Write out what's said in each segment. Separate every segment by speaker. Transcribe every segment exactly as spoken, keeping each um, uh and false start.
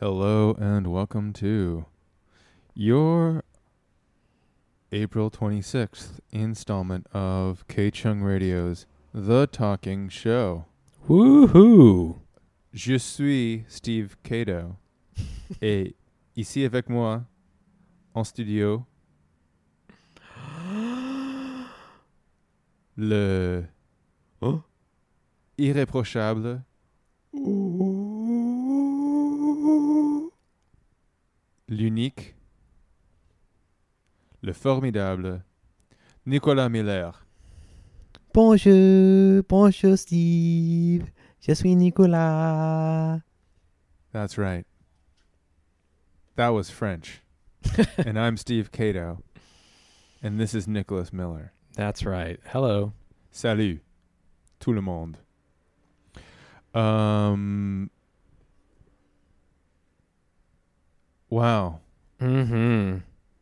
Speaker 1: Hello and welcome to your April twenty-sixth installment of K-Chung Radio's The Talking Show.
Speaker 2: Woohoo!
Speaker 1: Je suis Steve Cato et ici avec moi en studio le
Speaker 2: Huh?
Speaker 1: irréprochable l'unique, le formidable Nicolas Miller.
Speaker 2: Bonjour, bonjour Steve. Je suis Nicolas.
Speaker 1: That's right. That was French. And I'm Steve Cato. And this is Nicholas Miller.
Speaker 2: That's right. Hello.
Speaker 1: Salut, tout le monde. Um. Wow.
Speaker 2: Mm-hmm.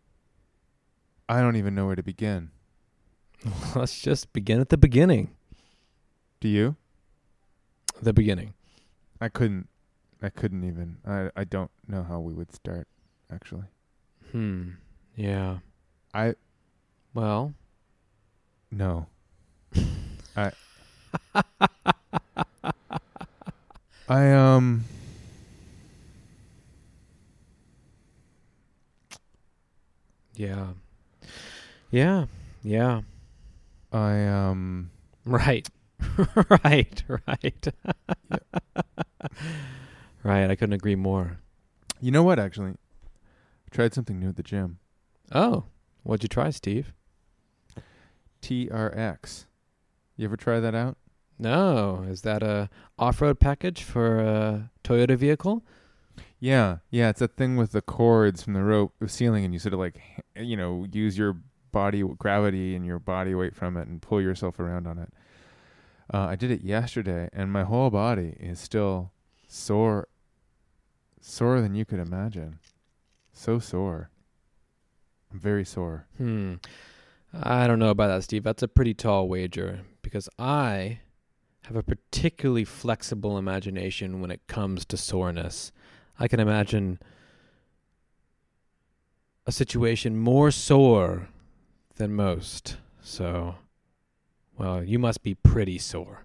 Speaker 1: I don't even know where to begin.
Speaker 2: Let's just begin at the beginning.
Speaker 1: Do you?
Speaker 2: The beginning.
Speaker 1: I couldn't. I couldn't even. I, I don't know how we would start, actually.
Speaker 2: Hmm. Yeah.
Speaker 1: I.
Speaker 2: Well.
Speaker 1: No. I. I, um.
Speaker 2: Yeah. Yeah. Yeah.
Speaker 1: I, um.
Speaker 2: Right. right. Right. Right. I couldn't agree more.
Speaker 1: You know what, actually? I tried something new at the gym.
Speaker 2: Oh. What'd you try, Steve?
Speaker 1: T R X. You ever try that out?
Speaker 2: No. Is that a off-road package for a Toyota vehicle?
Speaker 1: Yeah, yeah, it's that thing with the cords from the rope the ceiling, and you sort of like, h- you know, use your body gravity and your body weight from it and pull yourself around on it. Uh, I did it yesterday, and my whole body is still sore, sore than you could imagine. So sore. I'm very sore.
Speaker 2: Hmm. I don't know about that, Steve. That's a pretty tall wager because I have a particularly flexible imagination when it comes to soreness. I can imagine a situation more sore than most. So, well, you must be pretty sore.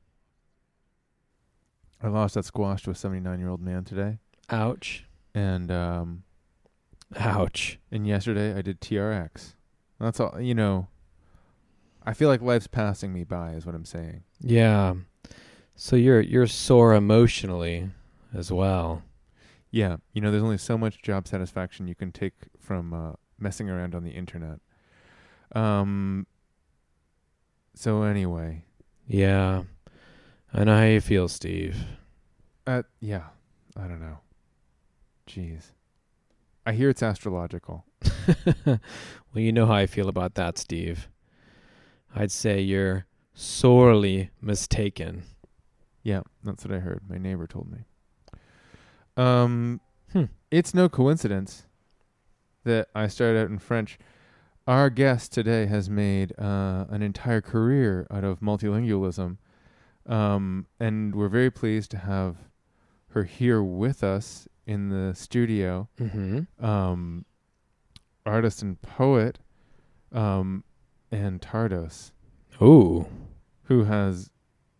Speaker 1: I lost that squash to a seventy-nine-year-old man today,
Speaker 2: Ouch.
Speaker 1: and um,
Speaker 2: Ouch.
Speaker 1: and yesterday I did T R X. That's all. You know, I feel like life's passing me by, is what I'm saying.
Speaker 2: Yeah. So you're you're sore emotionally as well.
Speaker 1: Yeah, you know, there's only so much job satisfaction you can take from uh, messing around on the internet. Um. So anyway,
Speaker 2: Yeah. I know how you feel, Steve.
Speaker 1: uh, yeah, I don't know. Jeez, I hear it's astrological.
Speaker 2: Well, you know how I feel about that, Steve. I'd say you're sorely mistaken.
Speaker 1: Yeah, that's what I heard. My neighbor told me. Um,
Speaker 2: Hmm.
Speaker 1: It's no coincidence that I started out in French. Our guest today has made uh, an entire career out of multilingualism. Um, and we're very pleased to have her here with us in the studio.
Speaker 2: Mm-hmm.
Speaker 1: Um, artist and poet, um, Anne Tardos,
Speaker 2: Ooh.
Speaker 1: who has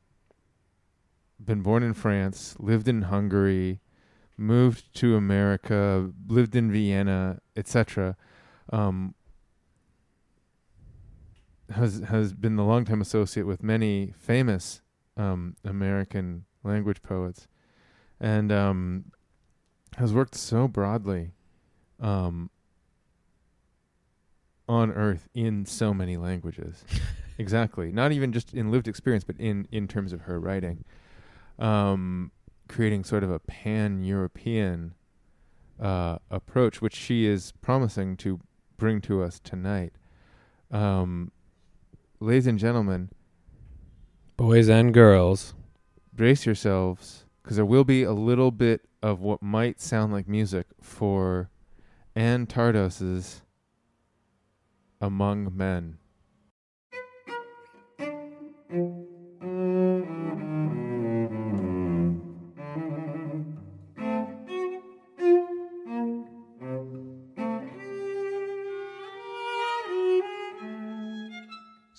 Speaker 1: been born in France, lived in Hungary, moved to America, lived in Vienna, et cetera. Um, has has been the longtime associate with many famous um, American language poets, and um, has worked so broadly um, on Earth in so many languages. Exactly. Not even just in lived experience, but in, in terms of her writing. Um, creating sort of a pan-European uh, approach, which she is promising to bring to us tonight. Um, ladies and gentlemen,
Speaker 2: Boys and girls.
Speaker 1: brace yourselves, because there will be a little bit of what might sound like music for Anne Tardos's Among Men.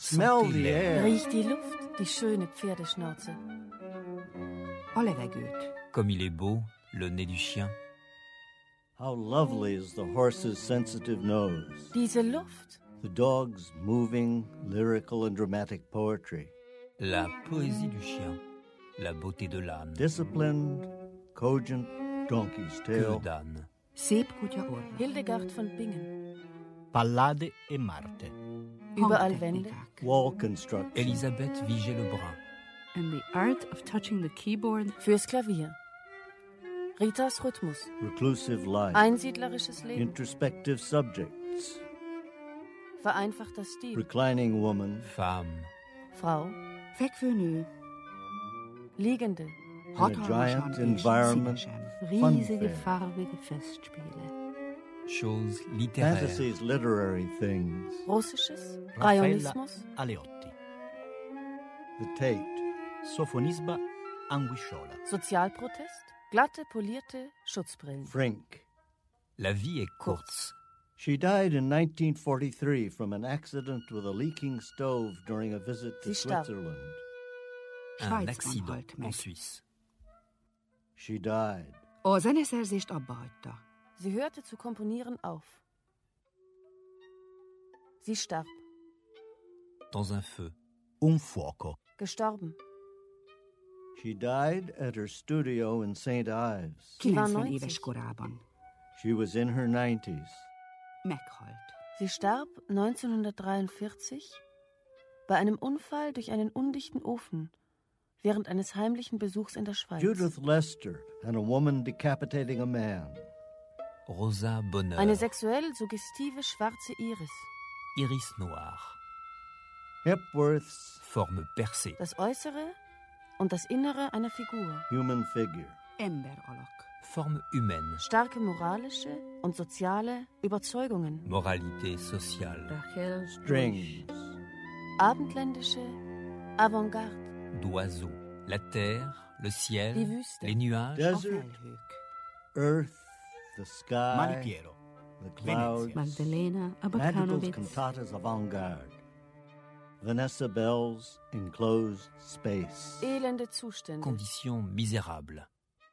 Speaker 3: Smell the air.
Speaker 4: Riech die Luft, die schöne Pferdeschnauze.
Speaker 5: A levegőt.
Speaker 6: Comme il est beau, le nez du chien.
Speaker 3: How lovely is the horse's sensitive nose.
Speaker 4: Diese Luft.
Speaker 3: The dog's moving, lyrical and dramatic poetry.
Speaker 6: La poésie du chien. La beauté de l'âne.
Speaker 3: Disciplined, cogent donkey's
Speaker 6: Que
Speaker 3: tail.
Speaker 6: d'âne.
Speaker 5: Szép kutya orra.
Speaker 4: Hildegard von Bingen.
Speaker 7: Pallade e Marte.
Speaker 4: Überall Wände.
Speaker 5: Hangtechnikák.
Speaker 3: Wall construction.
Speaker 6: Elisabeth Vigée-Lebrun.
Speaker 8: And the art of touching the keyboard.
Speaker 4: Fürs Klavier. Ritas Rhythmus.
Speaker 3: Reclusive life.
Speaker 4: Einsiedlerisches Leben.
Speaker 3: Introspective subjects.
Speaker 4: Vereinfachter Stil.
Speaker 3: Reclining woman.
Speaker 6: Femme.
Speaker 4: Frau.
Speaker 5: Fekvő nő.
Speaker 4: Liegende.
Speaker 5: Hatalmasan
Speaker 3: giant
Speaker 5: és
Speaker 3: environment.
Speaker 5: színesen.
Speaker 8: Riesige
Speaker 3: fair.
Speaker 8: farbige Festspiele.
Speaker 6: Chose littéraire.
Speaker 3: Fantasies, literary things.
Speaker 4: Russisches.
Speaker 7: Raffaella
Speaker 4: Rayonismus.
Speaker 7: Aleotti.
Speaker 3: The Tate.
Speaker 7: Sofonisba Anguisciola.
Speaker 4: Sozialprotest. Glatte, polierte Schutzbrillen.
Speaker 3: Frink.
Speaker 6: La vie est courte.
Speaker 3: She died in nineteen forty-three from an accident with a leaking stove during a visit to
Speaker 4: Sie starb.
Speaker 3: Switzerland.
Speaker 6: Un
Speaker 5: Svájcban
Speaker 6: accident
Speaker 5: halt meg.
Speaker 6: en Suisse.
Speaker 3: She died.
Speaker 5: A zeneszerzést abba hagyta.
Speaker 4: Sie hörte zu komponieren auf. Sie starb.
Speaker 6: Dans un feu.
Speaker 7: Un fuoco.
Speaker 4: Gestorben.
Speaker 3: She died at her studio in Saint Ives.
Speaker 5: kilencven
Speaker 4: kilencven
Speaker 5: éves korában.
Speaker 3: She was in her nineties.
Speaker 5: Meghalt.
Speaker 4: Sie starb neunzehnhundertdreiundvierzig bei einem Unfall durch einen undichten Ofen während eines heimlichen Besuchs in der Schweiz.
Speaker 3: Judith Lester and a woman decapitating a man.
Speaker 6: Rosa Bonheur.
Speaker 4: Eine sexuell suggestive schwarze Iris.
Speaker 6: Iris noire.
Speaker 3: Hepworth's
Speaker 6: Forme percée.
Speaker 4: Das Äußere und das Innere einer Figur.
Speaker 3: human figure.
Speaker 5: Emberalak.
Speaker 6: Forme humaine.
Speaker 4: Starke moralische und soziale Überzeugungen.
Speaker 6: Moralité sociale.
Speaker 8: Rachel
Speaker 3: Strings.
Speaker 4: Abendländische Avantgarde.
Speaker 6: D'oiseaux. La terre, le ciel,
Speaker 4: Die Wüste.
Speaker 6: les nuages.
Speaker 5: A
Speaker 3: Desert,
Speaker 5: felhők.
Speaker 3: earth, the sky,
Speaker 7: Malipiero.
Speaker 3: the clouds.
Speaker 8: Magdalena
Speaker 3: Madrigal's
Speaker 8: Abakanowicz.
Speaker 3: cantatas avant-garde. Vanessa Bell's enclosed space.
Speaker 4: Elende Zustände.
Speaker 6: Conditions misérables.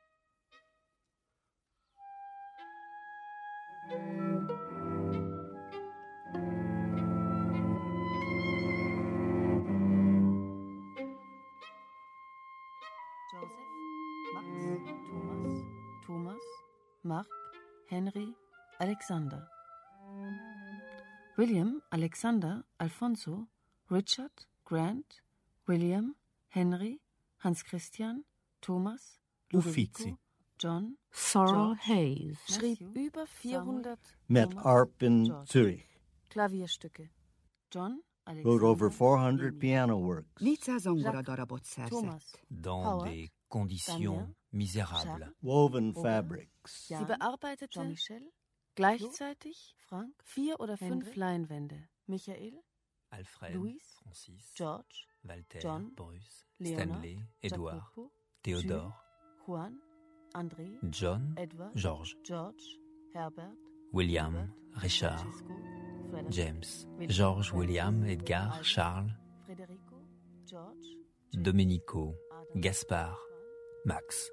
Speaker 4: Joseph, Max, Thomas, Thomas, Mark, Henry, Alexander. William, Alexander, Alfonso, Richard, Grant, William, Henry, Hans Christian, Thomas,
Speaker 7: Uffizi.
Speaker 4: Ludovico, John,
Speaker 8: Sorrel
Speaker 4: George.
Speaker 8: Hayes.
Speaker 4: schrieb über vierhundert
Speaker 3: Met
Speaker 4: Thomas,
Speaker 3: harp in
Speaker 4: George.
Speaker 3: Zurich.
Speaker 4: Klavierstücke. John, Alexander,
Speaker 3: Wrote over four hundred
Speaker 4: Emil,
Speaker 3: piano works.
Speaker 5: négyszáz zongoradarabot szerzett.
Speaker 4: Thomas.
Speaker 6: Dans
Speaker 4: Howard,
Speaker 6: des conditions
Speaker 4: Daniel,
Speaker 6: misérables.
Speaker 4: Charles,
Speaker 3: Woven
Speaker 4: Ober.
Speaker 3: fabrics.
Speaker 4: Sie bearbeitete Michel gleichzeitig Frank vier oder fünf
Speaker 8: Henry,
Speaker 4: Leinwände. Michael,
Speaker 6: Alfred,
Speaker 4: Louis,
Speaker 6: Francis,
Speaker 4: George,
Speaker 6: Walter,
Speaker 4: John,
Speaker 6: Bruce,
Speaker 4: Leonard,
Speaker 6: Stanley, Édouard,
Speaker 4: Jacopo,
Speaker 6: Théodore,
Speaker 4: Juan, André,
Speaker 6: John,
Speaker 4: Edward,
Speaker 6: George,
Speaker 4: George, Herbert,
Speaker 6: William,
Speaker 4: Robert,
Speaker 6: Richard,
Speaker 4: Francisco, Frederick,
Speaker 6: James,
Speaker 4: William,
Speaker 6: George,
Speaker 4: Francis,
Speaker 6: William, Edgar,
Speaker 4: Albert,
Speaker 6: Charles,
Speaker 4: Federico, George, James,
Speaker 6: Domenico,
Speaker 4: Adam,
Speaker 6: Gaspard, Max,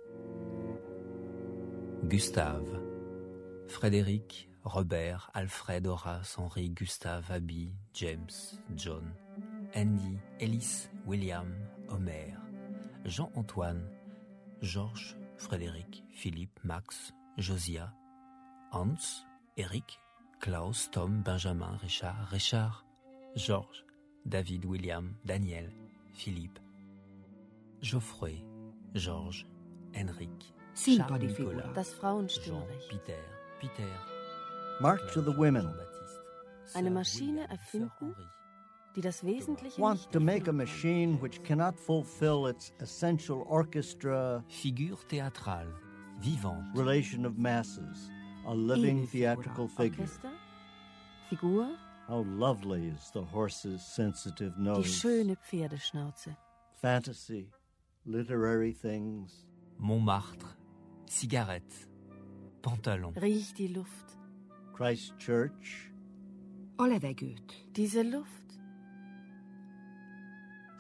Speaker 6: Gustave, Frédéric, Robert, Alfred, Horace, Henri, Gustave, Abby, James, John, Andy, Ellis, William, Homer, Jean-Antoine, Georges, Frédéric, Philippe, Max, Josiah, Hans, Eric, Klaus, Tom, Benjamin, Richard, Richard, Georges, David, William, Daniel, Philippe, Geoffrey, Georges, Henrik,
Speaker 5: Színpadi
Speaker 6: Charles,
Speaker 5: figura.
Speaker 6: Nicolas,
Speaker 4: Das
Speaker 6: Jean,
Speaker 4: Frauenstimmrecht.
Speaker 6: Peter, Peter,
Speaker 3: March of the Women.
Speaker 6: Jean-Baptiste,
Speaker 4: Eine
Speaker 6: Sir
Speaker 4: Maschine
Speaker 6: William, Sir
Speaker 4: erfinden,
Speaker 6: Henry.
Speaker 4: die das Wesentliche
Speaker 3: Want
Speaker 4: nicht
Speaker 3: to make a
Speaker 4: erfüllen kann.
Speaker 3: machine which cannot fulfill its essential orchestra
Speaker 6: Figure théâtrale, vivante,
Speaker 3: relation of masses, a living
Speaker 5: Edelfigura.
Speaker 3: theatrical figure.
Speaker 4: Orchester, Figur,
Speaker 3: How lovely is the horse's sensitive
Speaker 4: die
Speaker 3: nose.
Speaker 4: schöne Pferdeschnauze.
Speaker 3: Fantasy, literary things,
Speaker 6: Montmartre, cigarette, pantalon,
Speaker 4: Riech die Luft.
Speaker 3: Christ Church,
Speaker 5: A levegőt.
Speaker 4: Diese Luft.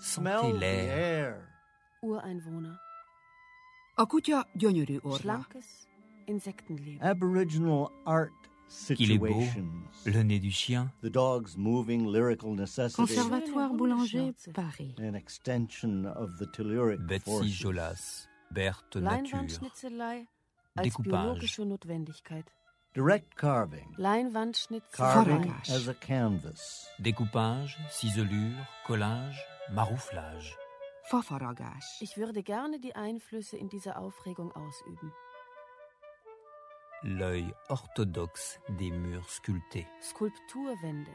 Speaker 3: Smell
Speaker 6: Sentez
Speaker 3: the
Speaker 6: l'air.
Speaker 3: air.
Speaker 4: Ureinwohner.
Speaker 5: A kutya gyönyörű orra.
Speaker 4: Schlankes Insektenleben.
Speaker 3: Aboriginal art
Speaker 6: Qu'il est beau,
Speaker 3: situations.
Speaker 6: le nez du chien.
Speaker 3: The dog's moving lyrical necessity.
Speaker 8: Conservatoire Boulanger, Paris.
Speaker 3: An extension of the Telluric
Speaker 6: Betsy
Speaker 3: forces.
Speaker 6: Jolas, Berthe Nature.
Speaker 4: Leinwandschnitzelei als
Speaker 6: Découpage.
Speaker 4: biologische Notwendigkeit.
Speaker 3: Direct carving.
Speaker 4: Leinwandschnitzelei
Speaker 3: Carving
Speaker 5: Faragage.
Speaker 3: as a canvas.
Speaker 6: Découpage, ciselure, collage, marouflage.
Speaker 5: Fafaragás.
Speaker 4: Ich würde gerne die Einflüsse in dieser Aufregung ausüben.
Speaker 6: L'œil orthodoxe des murs sculptés.
Speaker 4: Skulpturwände.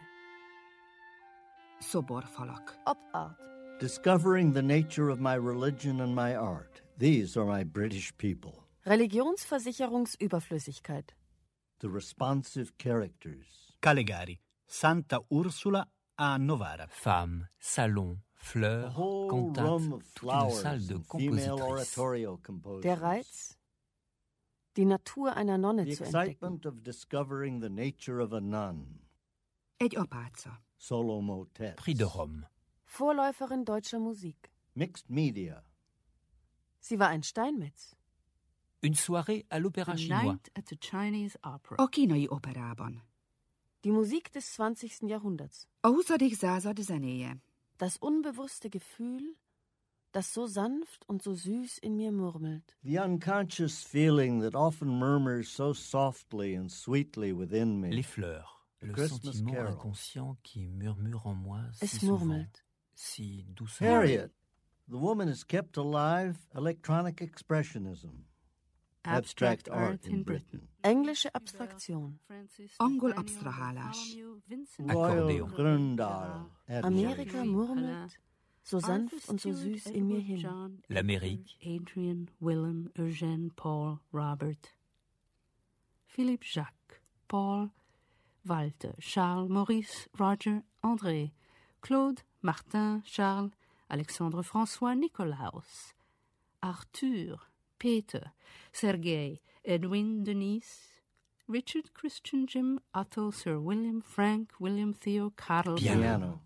Speaker 5: Szoborfalak.
Speaker 4: Opart.
Speaker 3: Discovering the nature of my religion and my art. These are my British people.
Speaker 4: Religionsversicherungsüberflüssigkeit.
Speaker 3: The responsive characters.
Speaker 7: Calegari, Santa Ursula a Novara.
Speaker 6: Femmes, salons,
Speaker 3: A
Speaker 6: fleurs,
Speaker 3: whole
Speaker 6: cantates,
Speaker 3: room of
Speaker 6: toute une
Speaker 3: flowers
Speaker 6: salle de
Speaker 3: and female
Speaker 6: compositrices.
Speaker 3: oratorio composers.
Speaker 4: Der Reiz, die Natur einer Nonne
Speaker 3: The
Speaker 4: zu entdecken.
Speaker 3: excitement of discovering the nature of a nun.
Speaker 5: Egy apáca.
Speaker 3: Solo motets.
Speaker 6: Prix de Rome.
Speaker 4: Vorläuferin deutscher Musik.
Speaker 3: Mixed media.
Speaker 4: Sie war ein Steinmetz.
Speaker 6: Une soirée à l'Opéra
Speaker 8: The
Speaker 6: chinois.
Speaker 8: night at the Chinese opera.
Speaker 5: A kínai operában.
Speaker 4: Die Musik des zwanzigsten Jahrhunderts.
Speaker 5: A huszadik század zenéje.
Speaker 4: Das unbewusste Gefühl, das so sanft und so süß in mir murmelt.
Speaker 3: The unconscious feeling that often murmurs so softly and sweetly within me.
Speaker 6: Les fleurs. Le
Speaker 3: Christmas
Speaker 6: sentiment
Speaker 3: Carol.
Speaker 6: inconscient qui murmure en moi si
Speaker 4: Es
Speaker 6: souvent,
Speaker 4: murmelt.
Speaker 6: si doucement.
Speaker 3: Harriet. The woman has kept alive electronic expressionism.
Speaker 8: Abstract art in Britain.
Speaker 4: Englische Abstraktion.
Speaker 8: Francis
Speaker 5: Angol
Speaker 8: Nathaniel
Speaker 5: abstrahálás.
Speaker 8: Bartholomew, Vincent
Speaker 3: Royal
Speaker 6: Akkordeon.
Speaker 3: Gründal.
Speaker 4: Amerika
Speaker 8: Henry
Speaker 4: murmelt, so
Speaker 8: Arthur
Speaker 4: sanft und so
Speaker 8: Stewart,
Speaker 4: süß in mir
Speaker 8: Edward
Speaker 4: hin.
Speaker 8: John,
Speaker 6: L'Amérique.
Speaker 8: Adrian, Willem, Eugène, Paul, Robert. Philippe Jacques, Paul, Walter, Charles, Maurice, Roger, André, Claude, Martin, Charles, Alexandre François, Nikolaus, Arthur, Peter, Sergei, Edwin, Denise, Richard, Christian, Jim, Otto, Sir William, Frank, William, Theo, Karl,
Speaker 6: Piano.
Speaker 3: Piano.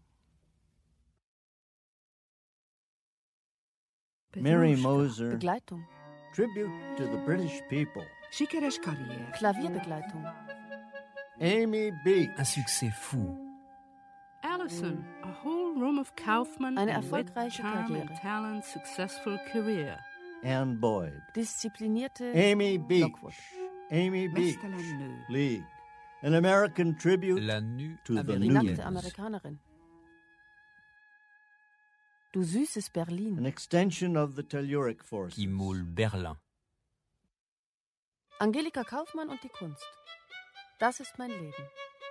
Speaker 3: Mary
Speaker 8: Petrushka,
Speaker 3: Moser.
Speaker 4: Begleitung.
Speaker 3: Tribute to the British people.
Speaker 5: Sikeres karrier.
Speaker 4: Klavierbegleitung.
Speaker 3: Amy Beach.
Speaker 6: Un succès fou.
Speaker 8: Allison, a whole room of Kaufman
Speaker 4: Eine
Speaker 8: and wit,
Speaker 4: erfolgreiche
Speaker 8: charm
Speaker 4: Karriere.
Speaker 8: and talent, successful career.
Speaker 3: Anne Boyd.
Speaker 4: Disziplinierte
Speaker 3: Amy Beach.
Speaker 4: Lockwood.
Speaker 3: Amy Beach.
Speaker 5: Mesztelen nő.
Speaker 3: League. An American tribute
Speaker 6: La nue
Speaker 3: to the
Speaker 4: Die
Speaker 6: américaine.
Speaker 4: nackte Amerikanerin. Du süßes
Speaker 3: an
Speaker 4: Berlin.
Speaker 3: extension of the Telluric forces.
Speaker 6: qui moule Berlin.
Speaker 4: Angelika Kaufmann und die Kunst. Das ist mein Leben.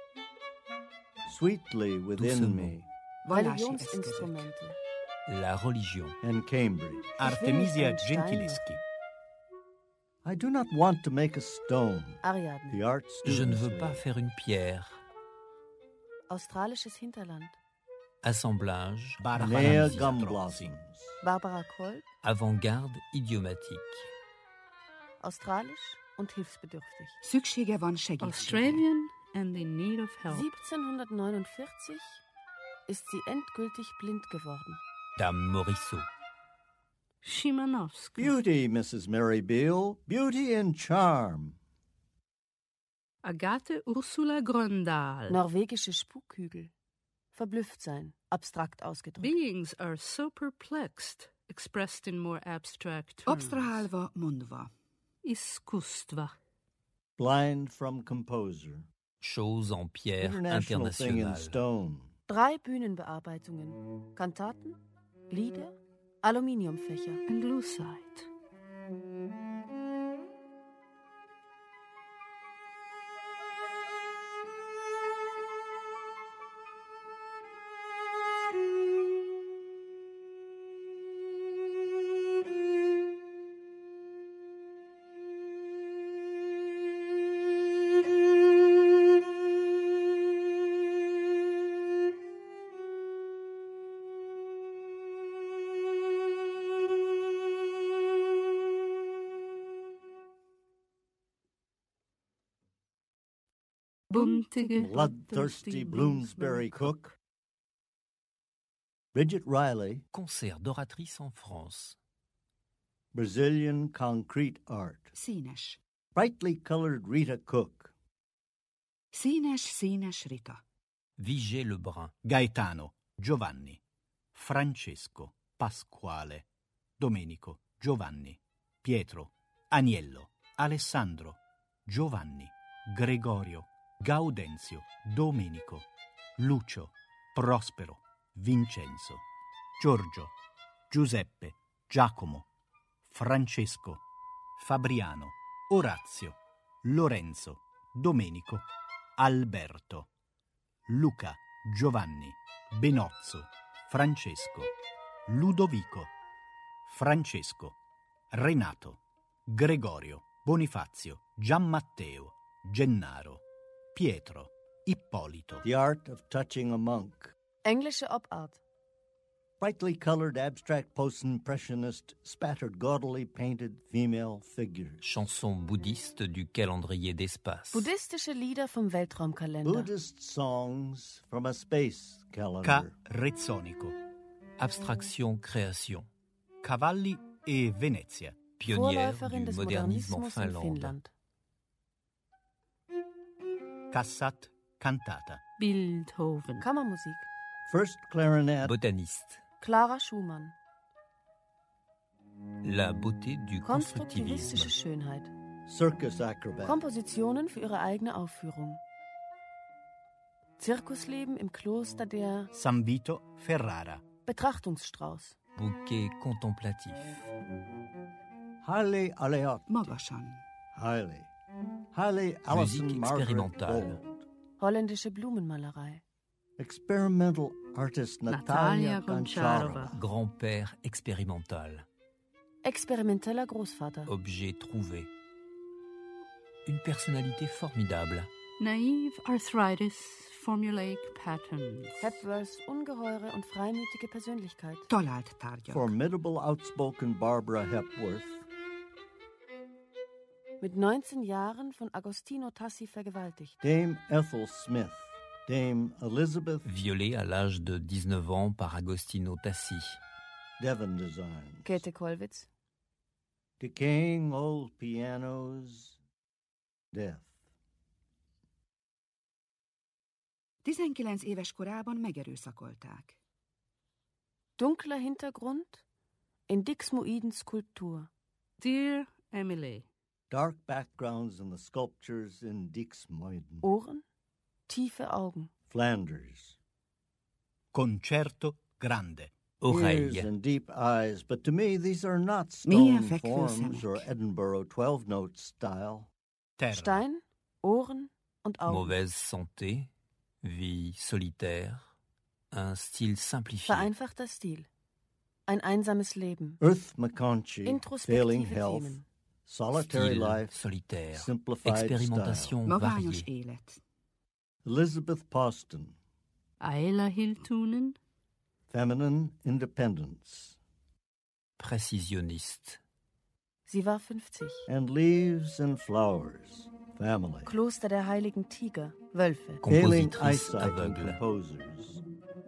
Speaker 3: Sweetly within
Speaker 6: Doucement.
Speaker 3: me.
Speaker 5: Vallási eszközök.
Speaker 4: Religionsinstrumente.
Speaker 6: La religion.
Speaker 3: And Cambridge.
Speaker 7: Artemisia
Speaker 4: ein Stein.
Speaker 7: Gentileschi.
Speaker 3: I do not want to make a stone.
Speaker 4: Ariadne.
Speaker 3: The art
Speaker 6: Je ne
Speaker 3: students
Speaker 6: veux
Speaker 3: made.
Speaker 6: pas faire une pierre.
Speaker 4: Australisches Hinterland.
Speaker 6: Assemblage,
Speaker 3: Nea
Speaker 7: Barbaramisia
Speaker 3: gum
Speaker 7: Trozzi.
Speaker 3: blossoms.
Speaker 4: Barbara Kolb.
Speaker 6: avant-garde idiomatique.
Speaker 4: Australisch und hilfsbedürftig.
Speaker 5: Szüksége van segítségre.
Speaker 8: Australian and in need of help.
Speaker 4: siebzehnhundertneunundvierzig ist sie endgültig blind geworden.
Speaker 6: Dame Morisseau.
Speaker 8: Szymanowska.
Speaker 3: Beauty, Missus Mary Beale. Beauty and charm.
Speaker 8: Agathe Ursula Gröndal.
Speaker 4: Norwegische Spukhügel. Verblüfft sein, abstrakt ausgedrückt.
Speaker 8: Beings are so perplexed, expressed in more abstract terms.
Speaker 5: Abstrahálva, mondva.
Speaker 8: Iskustva.
Speaker 3: Blind from composer.
Speaker 6: Chose en pierre
Speaker 3: International thing in
Speaker 6: internationale.
Speaker 3: stone.
Speaker 4: Drei Bühnenbearbeitungen. Kantaten, Lieder, Aluminiumfächer.
Speaker 8: And lucite. Buntige,
Speaker 3: Bloodthirsty Bloomsbury cook. Bridget Riley,
Speaker 6: Concert d'oratrice en France.
Speaker 3: Brazilian concrete art.
Speaker 5: Színes.
Speaker 3: Brightly colored Rita Cook.
Speaker 5: Színes, színes Rita.
Speaker 6: Vigée Lebrun.
Speaker 7: Gaetano, Giovanni. Francesco, Pasquale. Domenico, Giovanni. Pietro, Agnello. Alessandro, Giovanni. Gregorio, Gaudenzio, Domenico. Lucio, Prospero, Vincenzo. Giorgio, Giuseppe, Giacomo. Francesco, Fabriano, Orazio, Lorenzo, Domenico, Alberto, Luca, Giovanni, Benozzo, Francesco, Ludovico, Francesco, Renato, Gregorio, Bonifazio, Gianmatteo, Gennaro, Pietro, Ippolito.
Speaker 3: The art of touching a monk.
Speaker 4: Englische Opart.
Speaker 3: Brightly colored abstract post-impressionist spattered gaudily painted female figures.
Speaker 6: Chanson bouddhiste du calendrier d'espace.
Speaker 4: Buddhistische Lieder vom Weltraumkalender.
Speaker 3: Buddhist songs from a space
Speaker 7: Ca
Speaker 3: calendar.
Speaker 7: Rezzonico.
Speaker 6: Abstraction création.
Speaker 7: Cavalli e Venezia.
Speaker 6: Pionnière
Speaker 4: Vorläuferin
Speaker 6: du
Speaker 4: des
Speaker 6: modernisme en
Speaker 4: Modernismus in
Speaker 6: Finlande.
Speaker 4: Finnland.
Speaker 7: Cassat cantata.
Speaker 8: Beethoven.
Speaker 4: Kammermusik.
Speaker 3: First clarinet.
Speaker 6: Botaniste.
Speaker 4: Clara Schumann.
Speaker 6: La beauté du
Speaker 4: Konstruktivistische
Speaker 6: constructivisme.
Speaker 4: Schönheit.
Speaker 3: Circus acrobat.
Speaker 4: Kompositionen für ihre eigene Aufführung. Zirkusleben im Kloster der
Speaker 7: San Vito Ferrara.
Speaker 4: Betrachtungsstrauß.
Speaker 6: Bouquet contemplatif.
Speaker 3: Highly Aleot.
Speaker 5: Magasan.
Speaker 3: Highly. Highly Alison
Speaker 6: Musik
Speaker 3: Margaret
Speaker 6: expérimentale.
Speaker 3: Gold.
Speaker 4: Holländische Blumenmalerei.
Speaker 3: Experimental artist Natalia
Speaker 8: Natalia Goncharova.
Speaker 3: Goncharova.
Speaker 6: Grand-père expérimental.
Speaker 4: Experimenteller Großvater.
Speaker 6: Objet trouvé. Une personnalité formidable.
Speaker 8: Naive arthritis, formulaic patterns.
Speaker 4: Hepworths ungeheure und freimütige Persönlichkeit.
Speaker 5: Talált tárgyak.
Speaker 3: Formidable outspoken Barbara Hepworth.
Speaker 4: Mit neunzehn Jahren von Agostino Tassi vergewaltigt.
Speaker 3: Dame Ethel Smith. Dame Elizabeth
Speaker 6: Violée à l'âge de dix-neuf ans par Agostino Tassi.
Speaker 3: Devon Designs.
Speaker 4: Käthe Kollwitz.
Speaker 3: Decaying old pianos. Death.
Speaker 5: tizenkilenc éves korában megerőszakolták.
Speaker 4: Dunkler Hintergrund in Dixmuiden Skulptur.
Speaker 8: Dear Emily.
Speaker 3: Dark backgrounds in the sculptures in Dixmuiden.
Speaker 4: Ohren, tiefe Augen.
Speaker 3: Flanders.
Speaker 7: Concerto grande.
Speaker 3: Ears
Speaker 6: Oreille.
Speaker 3: and deep eyes, but to me these are not
Speaker 5: Milyen
Speaker 3: stone
Speaker 5: fekvő
Speaker 3: forms or
Speaker 5: szemek.
Speaker 3: Edinburgh twelve-note style.
Speaker 7: Terra.
Speaker 4: Stein, Ohren und Augen.
Speaker 6: Mauvaise santé. Vie solitaire. Un style simplifié.
Speaker 4: Vereinfachter Stil. Ein einsames Leben.
Speaker 3: Earth McConchie, failing
Speaker 4: Introspektive
Speaker 3: health,
Speaker 4: Themen.
Speaker 3: solitary
Speaker 6: Style
Speaker 3: life,
Speaker 6: solitaire.
Speaker 3: simplified style.
Speaker 6: Expérimentation
Speaker 5: Magányos
Speaker 6: variée.
Speaker 5: élet.
Speaker 3: Elizabeth Poston,
Speaker 8: Ayla Hiltunen.
Speaker 3: feminine independence,
Speaker 6: Précisionniste.
Speaker 4: Sie war fünfzig.
Speaker 3: and leaves and flowers, family.
Speaker 4: Kloster der Heiligen Tiger. Wölfe.
Speaker 3: Failing
Speaker 6: Compositrice
Speaker 3: eyesight and
Speaker 6: aveugle.
Speaker 3: composers.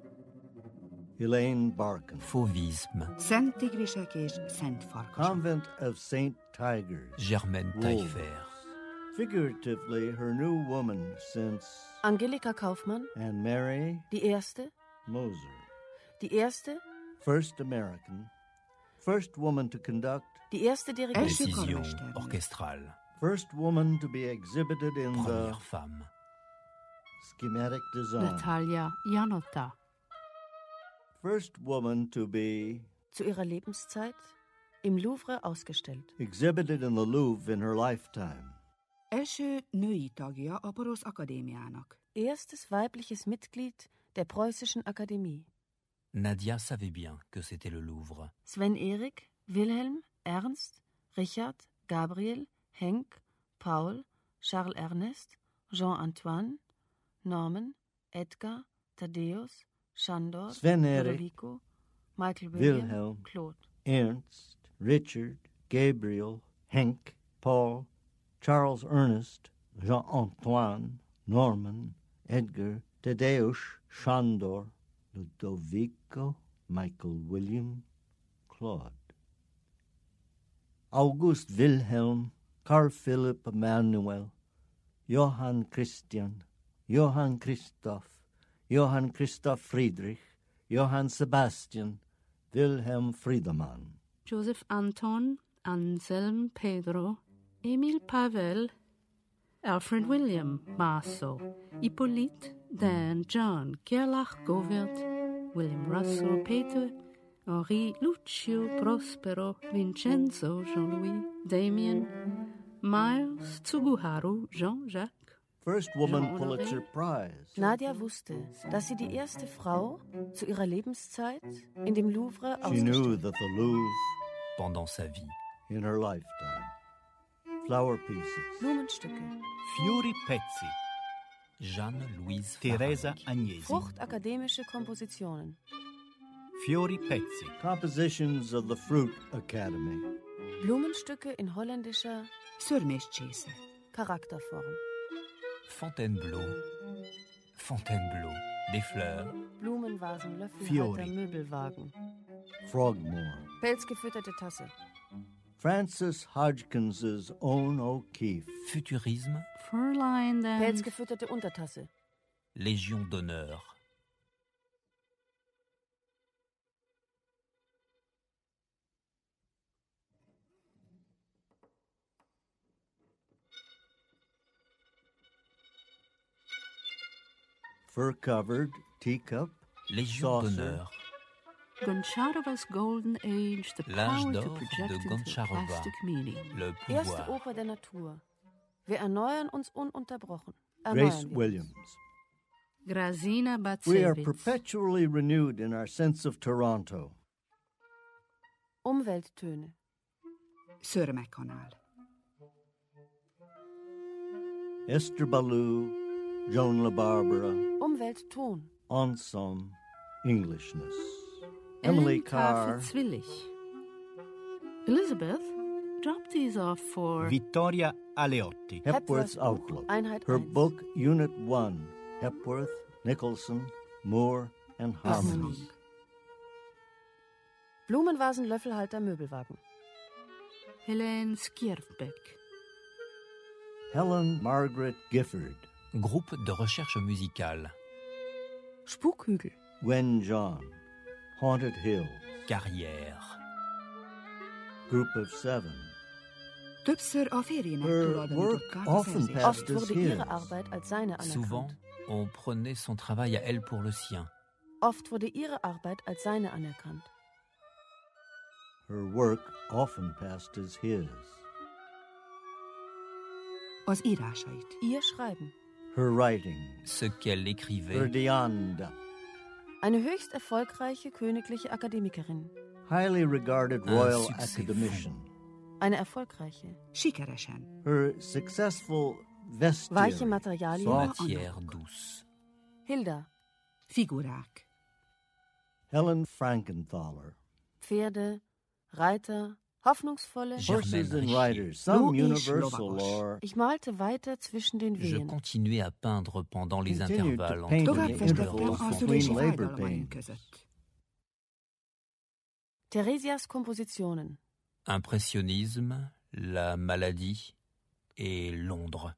Speaker 3: Elaine Barkin,
Speaker 6: Fauvisme.
Speaker 5: Szent tigrisek és szent farkasok.
Speaker 3: Convent of Saint Tigers.
Speaker 6: Germaine
Speaker 3: Wolves.
Speaker 6: Taillefer.
Speaker 3: Figuratively, her new woman since
Speaker 4: Angelika Kaufmann.
Speaker 3: Anne Mary
Speaker 4: Die erste.
Speaker 3: Moser,
Speaker 4: Die erste.
Speaker 3: first American, first woman to conduct,
Speaker 4: Die erste Dirigentin.
Speaker 5: Első
Speaker 6: Précision
Speaker 5: karmester.
Speaker 6: orchestrale.
Speaker 3: first woman to be exhibited in the
Speaker 6: Première femme.
Speaker 3: schematic design,
Speaker 8: Natalia Janota.
Speaker 3: first woman to be
Speaker 4: Zu ihrer Lebenszeit im Louvre ausgestellt.
Speaker 3: exhibited in the Louvre in her lifetime.
Speaker 5: Első női tagja a Porosz Akadémiának.
Speaker 4: Erstes weibliches Mitglied der Preußischen Akademie.
Speaker 6: Nadia savait bien que c'était le Louvre.
Speaker 4: Sven Erik, Wilhelm, Ernst, Richard, Gabriel, Henk, Paul, Charles Ernest, Jean-Antoine, Norman, Edgar, Thaddeus, Shandor,
Speaker 3: Sven Erik,
Speaker 4: Ludovico, Michael William,
Speaker 3: Wilhelm,
Speaker 4: Claude.
Speaker 3: Ernst, Richard, Gabriel, Henk, Paul, Charles Ernest, Jean-Antoine, Norman, Edgar, Tadeusz, Shandor, Ludovico, Michael William Claude. August Wilhelm, Carl Philipp Emanuel, Johann Christian, Johann Christoph, Johann Christoph Friedrich, Johann Sebastian, Wilhelm Friedemann.
Speaker 8: Joseph Anton, Anselm Pedro, Emil Pavel, Alfred William Maso, Hippolyte, Dan, John, Gerlach Govert, William Russell, Peter, Henri, Lucio, Prospero, Vincenzo, Jean-Louis, Damien, Miles, Tsuguharu, Jean-Jacques.
Speaker 3: First woman Pulitzer Prize.
Speaker 4: Nadia wusste, dass sie die erste Frau zu ihrer Lebenszeit in dem Louvre
Speaker 3: She knew
Speaker 4: ausgestellt
Speaker 3: that the Louvre,
Speaker 6: Pendant sa vie.
Speaker 3: in her lifetime, flower pieces,
Speaker 4: Blumenstücke,
Speaker 7: Fiori Pezzi,
Speaker 6: Jeanne-Louise
Speaker 7: Teresa
Speaker 6: Farag.
Speaker 7: Agnesi.
Speaker 4: fruchtakademische Kompositionen,
Speaker 7: Fiori Pezzi,
Speaker 3: compositions of the Fruit Academy,
Speaker 4: Blumenstücke in holländischer
Speaker 5: Szörméscsésze.
Speaker 4: Charakterform,
Speaker 6: Fontainebleau. Fontainebleau. Des fleurs.
Speaker 4: Blumenvasen, Löffelhalter,
Speaker 7: Fiori.
Speaker 4: Möbelwagen,
Speaker 3: Frogmore,
Speaker 4: pelzgefütterte Tasse,
Speaker 3: Francis Hodgkins's Own O'Keeffe,
Speaker 6: Futurisme.
Speaker 8: Fräulein and
Speaker 4: pelzgefütterte Untertasse,
Speaker 6: Légion d'honneur.
Speaker 3: fur-covered teacup,
Speaker 6: Légion
Speaker 3: Saucer.
Speaker 6: d'honneur.
Speaker 8: Goncharova's Golden Age, the
Speaker 6: L'âge
Speaker 8: power to
Speaker 6: d'or
Speaker 8: project
Speaker 6: de
Speaker 8: into
Speaker 6: Goncharova.
Speaker 8: plastic meaning.
Speaker 6: Le
Speaker 4: erste
Speaker 6: pouvoir.
Speaker 4: Oper der Natur. Wir erneuern uns ununterbrochen.
Speaker 3: Grace
Speaker 4: Erneuern wir
Speaker 3: Williams.
Speaker 4: uns.
Speaker 8: Grazina
Speaker 3: We are
Speaker 8: Batsevitz.
Speaker 3: perpetually renewed in our sense of Toronto.
Speaker 4: Umwelttöne,
Speaker 5: Szörmekanál.
Speaker 3: Esther Ballou, Joan LaBarbera,
Speaker 4: Umweltton,
Speaker 3: Ensemble, Englishness. Emily Carr,
Speaker 8: Zwillig. Elizabeth, drop these off for
Speaker 7: Vittoria Aleotti,
Speaker 3: Hepworth's
Speaker 4: Hepworth's
Speaker 3: Outlook.
Speaker 4: Einheit
Speaker 3: Her
Speaker 4: eins.
Speaker 3: book, Unit one, Hepworth, Nicholson, Moore, and Harmony.
Speaker 5: Harmony.
Speaker 4: Blumenvasen, Löffelhalter, Möbelwagen,
Speaker 8: Helene Skierbeck.
Speaker 3: Helen Margaret Gifford,
Speaker 6: Groupe de recherche musicale.
Speaker 4: Spukhügel,
Speaker 3: Wen John, Haunted Hills,
Speaker 6: Carrière.
Speaker 3: Group of Seven.
Speaker 5: Többször a férjének
Speaker 3: Her
Speaker 5: tulajdonított
Speaker 3: work
Speaker 5: kár
Speaker 3: often
Speaker 5: beszerzése.
Speaker 3: passed
Speaker 4: Oft
Speaker 3: as
Speaker 4: wurde
Speaker 3: his.
Speaker 4: ihre Arbeit als seine
Speaker 6: Souvent,
Speaker 4: anerkannt.
Speaker 6: on prenait son travail à elle pour le sien.
Speaker 4: Oft wurde ihre Arbeit als seine anerkannt.
Speaker 3: Her work often passed as his.
Speaker 5: Az írásait.
Speaker 4: Ihr Schreiben.
Speaker 3: Her writing,
Speaker 6: Ce qu'elle
Speaker 3: her
Speaker 6: écrivait.
Speaker 3: Deanda,
Speaker 4: Eine höchst erfolgreiche königliche Akademikerin.
Speaker 3: highly regarded
Speaker 6: Un
Speaker 3: royal
Speaker 6: succès
Speaker 3: academician.
Speaker 4: Eine erfolgreiche.
Speaker 5: Sikeresen.
Speaker 3: Her successful
Speaker 4: Weiche
Speaker 3: vestiary,
Speaker 4: Materialien.
Speaker 3: soft
Speaker 6: Matière douce.
Speaker 4: Hilda.
Speaker 5: Figurák.
Speaker 3: Helen Frankenthaler.
Speaker 4: Pferde. Reiter. Hoffnungsvolle.
Speaker 6: Germaine
Speaker 3: Horses and
Speaker 6: Richier.
Speaker 3: riders, some
Speaker 5: Louis
Speaker 3: universal
Speaker 5: Lovagos.
Speaker 3: lore.
Speaker 4: Ich malte weiter zwischen den
Speaker 6: Je
Speaker 4: Wehen.
Speaker 6: continuais à peindre pendant les
Speaker 3: Continued to
Speaker 6: intervalles
Speaker 3: paint
Speaker 6: entre
Speaker 5: Tovább
Speaker 6: les
Speaker 3: in the
Speaker 6: douleurs
Speaker 5: festettem
Speaker 3: intervals
Speaker 5: a
Speaker 6: d'enfance.
Speaker 3: between
Speaker 5: szülési
Speaker 3: labor
Speaker 5: fájdalmaink
Speaker 3: pains.
Speaker 5: között.
Speaker 4: Theresias Kompositionen.
Speaker 6: Impressionnisme, la maladie et Londres.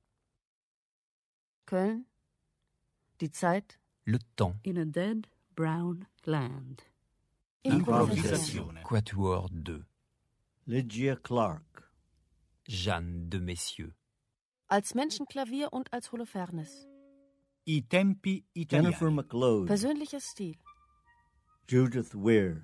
Speaker 4: Köln. Die Zeit.
Speaker 6: Le temps.
Speaker 8: In a dead brown land.
Speaker 4: Improvisation.
Speaker 7: Improvvisazione.
Speaker 6: Quatuor deux.
Speaker 3: Lygia Clark.
Speaker 6: Jeanne de Messieux.
Speaker 4: Als Menschenklavier und als Holofernes.
Speaker 7: I tempi
Speaker 3: Jennifer
Speaker 7: italiani.
Speaker 3: McLeod.
Speaker 4: Persönlicher Stil.
Speaker 3: Judith Weir.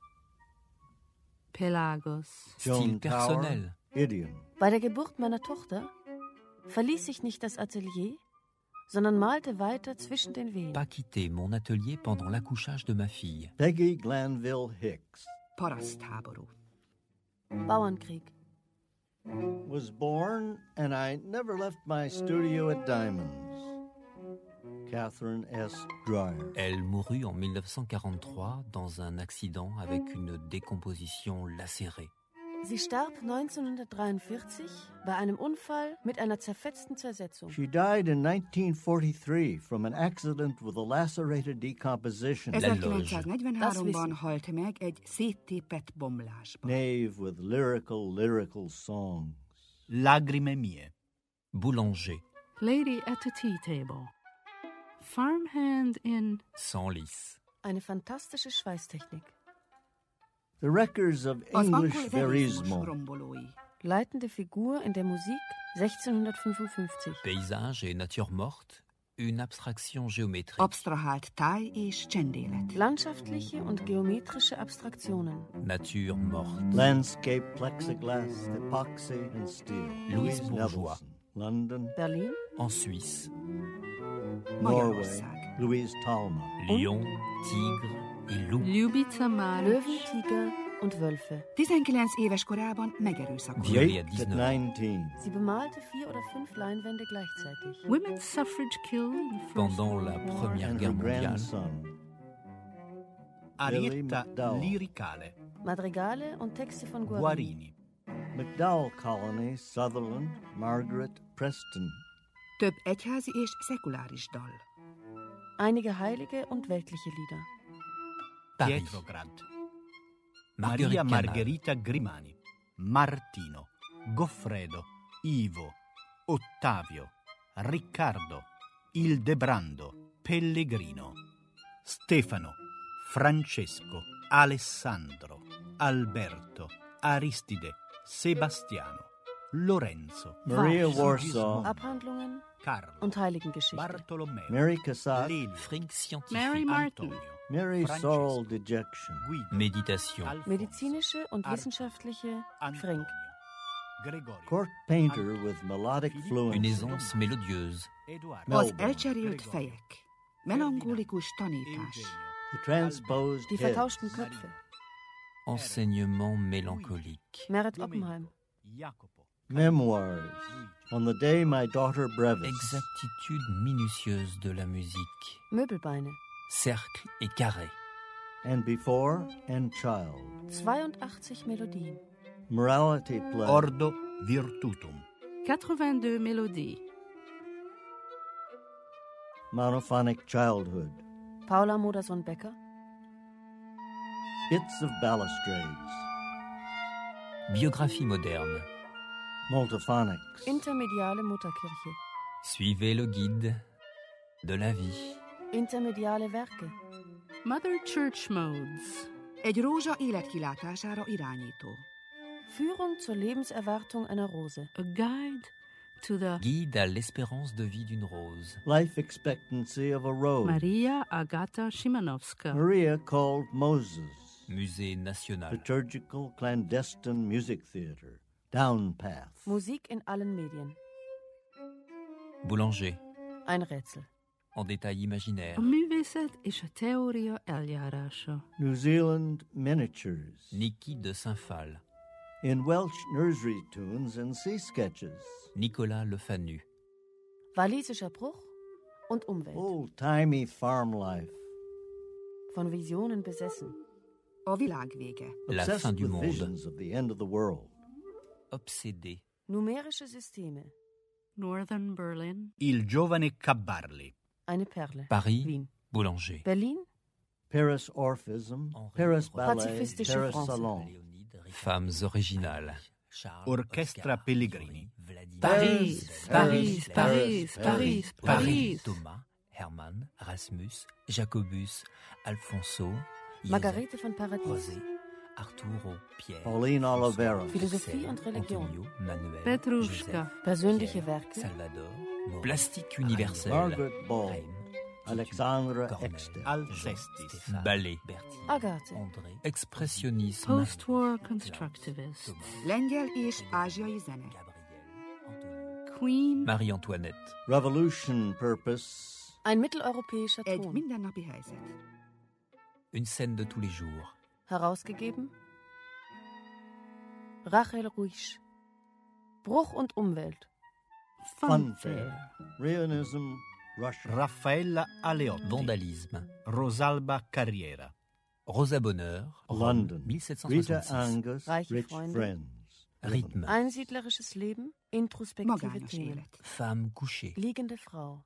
Speaker 8: Pelagos.
Speaker 6: Style
Speaker 3: Joan
Speaker 6: personnel.
Speaker 3: Tower. Idiom.
Speaker 4: Bei der Geburt meiner Tochter verließ ich nicht das Atelier, sondern malte weiter zwischen den Wehen.
Speaker 6: Pas quitter mon atelier pendant l'accouchage de ma fille.
Speaker 3: Peggy Glanville Hicks.
Speaker 5: Parasztháború.
Speaker 4: Bauernkrieg.
Speaker 3: Was born and I never left my studio at Diamonds. Catherine S. Dreyer.
Speaker 6: Elle mourut en mille neuf cent quarante-trois dans un accident avec une décomposition lacérée.
Speaker 4: Sie starb neunzehnhundertdreiundvierzig bei einem Unfall mit einer zerfetzten Zersetzung.
Speaker 3: She died in nineteen forty-three from an accident with a lacerated decomposition.
Speaker 5: ezerkilencszáznegyvenháromban halt meg egy széttépett bomlásban.
Speaker 3: Nave with lyrical, lyrical songs.
Speaker 7: Lagrime mie.
Speaker 6: Boulanger.
Speaker 8: Lady at a tea table. Farmhand in
Speaker 6: Senlis.
Speaker 4: Eine fantastische Schweißtechnik.
Speaker 3: The wreckers of
Speaker 5: Az
Speaker 3: English
Speaker 5: angol
Speaker 3: verismo.
Speaker 5: verizmus rombolói.
Speaker 4: Leitende Figur in der Musik sechzehnhundertfünfundfünfzig.
Speaker 6: Paysage et nature morte. Une abstraction géométrique.
Speaker 5: Abstrahált táj és csendélet.
Speaker 4: Landschaftliche und geometrische Abstraktionen.
Speaker 6: Nature morte.
Speaker 3: Landscape, plexiglass, epoxy, and steel.
Speaker 6: Louise Bourgeois.
Speaker 3: Nevelson. London.
Speaker 4: Berlin.
Speaker 6: En Suisse.
Speaker 3: Norway.
Speaker 5: Magyarország.
Speaker 3: Louise Talma.
Speaker 6: Lion, tigre et loup.
Speaker 8: Ljubica Mal.
Speaker 4: Löwen, Tiger und Wölfe.
Speaker 5: tizenkilenc éves korában megerőszakolt.
Speaker 6: Violée à
Speaker 3: Raped at
Speaker 6: dix-neuf ans.
Speaker 3: nineteen.
Speaker 4: Sie bemalte vier oder fünf Leinwände gleichzeitig.
Speaker 8: Women's suffrage killed in the First
Speaker 6: Pendant
Speaker 8: World
Speaker 6: la
Speaker 8: War.
Speaker 6: Première
Speaker 3: And
Speaker 6: Guerre
Speaker 3: her
Speaker 6: mondiale.
Speaker 3: grandson.
Speaker 7: Arietta
Speaker 3: McDowell.
Speaker 7: liricale.
Speaker 4: Madrigale und Texte von Guarini.
Speaker 7: Guarini.
Speaker 3: McDowell Colony, Sutherland, Margaret, Preston.
Speaker 5: Több egyházi és szekuláris dal.
Speaker 4: Einige heilige und weltliche Lieder.
Speaker 6: Paris.
Speaker 7: Pietrograd.
Speaker 6: Marguerite
Speaker 7: Maria
Speaker 6: Canal.
Speaker 7: Margherita Grimani. Martino. Goffredo. Ivo. Ottavio. Riccardo. Ildebrando. Pellegrino. Stefano. Francesco. Alessandro. Alberto. Aristide. Sebastiano. Lorenzo.
Speaker 3: Maria
Speaker 4: Weich.
Speaker 3: Warsaw.
Speaker 4: Abhandlungen
Speaker 7: Carlo.
Speaker 4: und Heiligengeschichte.
Speaker 7: Bartolomeo.
Speaker 3: Mary Cassatt.
Speaker 7: Lelio.
Speaker 6: Fric scientifique.
Speaker 8: Mary Martin.
Speaker 7: Antonio.
Speaker 3: Mary
Speaker 7: Francesco.
Speaker 3: Sorrel Dejection.
Speaker 7: Guido.
Speaker 6: Méditation.
Speaker 7: Alfonso.
Speaker 4: Medizinische und
Speaker 7: Arthur.
Speaker 4: wissenschaftliche
Speaker 7: Antonio.
Speaker 4: Frank.
Speaker 7: Gregorio.
Speaker 3: Court painter with melodic
Speaker 6: Une
Speaker 3: fluency.
Speaker 6: aisance mélodieuse.
Speaker 7: Eduardo.
Speaker 5: Az
Speaker 3: Melbourne.
Speaker 5: elcserélt
Speaker 7: Gregorio.
Speaker 5: fejek. Melankolikus tanítás.
Speaker 7: Eugenio.
Speaker 3: The transposed
Speaker 4: Die
Speaker 3: heads.
Speaker 4: vertauschten Köpfe.
Speaker 6: Enseignement mélancolique.
Speaker 4: Merit Oppenheim.
Speaker 7: Jacopo.
Speaker 3: Memoirs. On the day my daughter Brevis.
Speaker 6: Exactitude minutieuse de la musique.
Speaker 4: Möbelbeine.
Speaker 6: Cercle et carré.
Speaker 3: And before and child.
Speaker 4: zweiundachtzig Melodien.
Speaker 3: Morality play.
Speaker 7: Ordo Virtutum.
Speaker 8: quatre-vingt-deux mélodies.
Speaker 3: Monophonic childhood.
Speaker 4: Paula Modersohn-Becker.
Speaker 3: Bits of balustrades.
Speaker 6: Biographie moderne.
Speaker 3: Multiphonics.
Speaker 4: Intermediale Mutterkirche.
Speaker 6: Suivez le guide de la vie.
Speaker 4: Intermediale Werke.
Speaker 8: Mother Church Modes.
Speaker 5: Egy rózsa életkilátására irányító.
Speaker 4: Führung zur Lebenserwartung einer Rose.
Speaker 8: A guide to the
Speaker 6: Guide à l'espérance de vie d'une rose.
Speaker 3: Life expectancy of a rose.
Speaker 8: Maria Agata Szymanowska.
Speaker 3: Maria called Moses.
Speaker 6: Musée national.
Speaker 3: Liturgical clandestine music theater. Downpath.
Speaker 4: Musik in allen Medien.
Speaker 6: Boulanger.
Speaker 4: Ein Rätsel.
Speaker 6: En détail imaginaire.
Speaker 8: A művészet és a teória eljárása.
Speaker 3: New Zealand miniatures.
Speaker 6: Niki de Saint-Phal.
Speaker 3: In Welsh nursery tunes and sea sketches.
Speaker 6: Nicolas Le Fanu.
Speaker 4: Walisischer Bruch und Umwelt.
Speaker 3: Old-timey farm life.
Speaker 4: Von Visionen besessen.
Speaker 5: A világ vége.
Speaker 6: La
Speaker 3: Obsessed
Speaker 6: fin du
Speaker 3: with
Speaker 6: monde.
Speaker 3: visions of the end of the world.
Speaker 6: Obsédé.
Speaker 4: Numerische Systeme.
Speaker 8: Northern Berlin.
Speaker 7: Il giovane Cabbarli.
Speaker 4: Eine Perle.
Speaker 6: Paris.
Speaker 4: Wien.
Speaker 6: Boulanger.
Speaker 4: Berlin.
Speaker 3: Paris Orphism.
Speaker 6: Henri
Speaker 3: Paris
Speaker 6: Roy.
Speaker 3: Ballet.
Speaker 4: Pazifistische
Speaker 3: Paris
Speaker 4: France.
Speaker 3: Salon.
Speaker 6: Femmes originales.
Speaker 7: Orchestra Pellegrini.
Speaker 8: Paris, Paris, Paris, Paris, Paris.
Speaker 6: Thomas, Hermann, Rasmus, Jacobus, Alfonso,
Speaker 4: Margarete von Paradies.
Speaker 6: José, Arturo, Pierre,
Speaker 3: Pauline Olivera.
Speaker 4: Philosophie und Religion.
Speaker 6: Antonio, Manuel,
Speaker 8: Petruschka.
Speaker 6: Joseph,
Speaker 4: Persönliche
Speaker 6: Pierre,
Speaker 4: Werke.
Speaker 6: Salvador, Plastique universelle,
Speaker 3: Margaret Ball.
Speaker 6: Reim,
Speaker 3: Alexandra
Speaker 6: Corneille,
Speaker 3: Exter.
Speaker 7: Alcestis.
Speaker 6: Stéphane, Ballet, Berthier,
Speaker 4: Agathe.
Speaker 6: André, Expressionnisme,
Speaker 8: Post-war constructivists.
Speaker 5: Lengyel és ázsiai zene.
Speaker 6: Gabriel, Antonio,
Speaker 8: Queen.
Speaker 6: Marie-Antoinette,
Speaker 3: Revolution purpose.
Speaker 4: Ein mitteleuropäischer
Speaker 5: Egy
Speaker 4: Ton.
Speaker 5: mindennapi helyzet.
Speaker 6: une scène de tous les jours,
Speaker 4: Herausgegeben. Rachel Ruisch. Bruch und Umwelt.
Speaker 3: Funfair. Realism. Russia.
Speaker 7: Raffaella Aleotti.
Speaker 6: vandalisme,
Speaker 7: Rosalba Carriera.
Speaker 6: Rosa Bonheur,
Speaker 3: London.
Speaker 6: Rome,
Speaker 3: Rita
Speaker 6: dix-sept cent soixante-six.
Speaker 3: Angus,
Speaker 4: Reiche
Speaker 3: Rich
Speaker 4: Freunde.
Speaker 3: Friends.
Speaker 6: Rythme,
Speaker 4: Einsiedlerisches Leben, introspektive
Speaker 5: Magányos
Speaker 4: Themen.
Speaker 5: élet.
Speaker 6: femme couchée.
Speaker 4: Liegende Frau.